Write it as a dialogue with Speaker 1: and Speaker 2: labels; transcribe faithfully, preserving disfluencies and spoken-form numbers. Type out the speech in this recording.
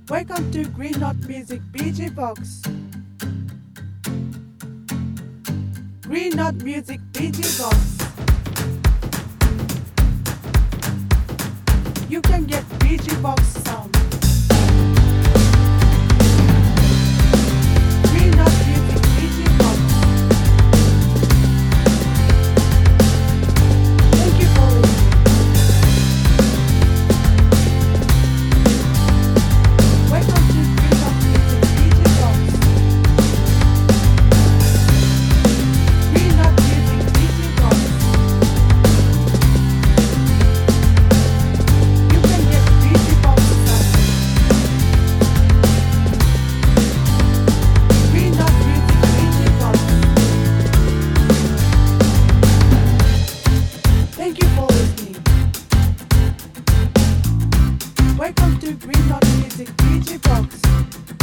Speaker 1: Welcome to Green Knot Music B G Box. Green Knot Music B G Box. You can get B G Box sound. Green Knot Music B G Box. Thank you for listening. Welcome to Green Knot Music B G Box. Green Knot Music B G Box. You can get B G Box sound. Green Knot Music B G Box. Thank you for listening. Welcome to Green Knot Music B G Box.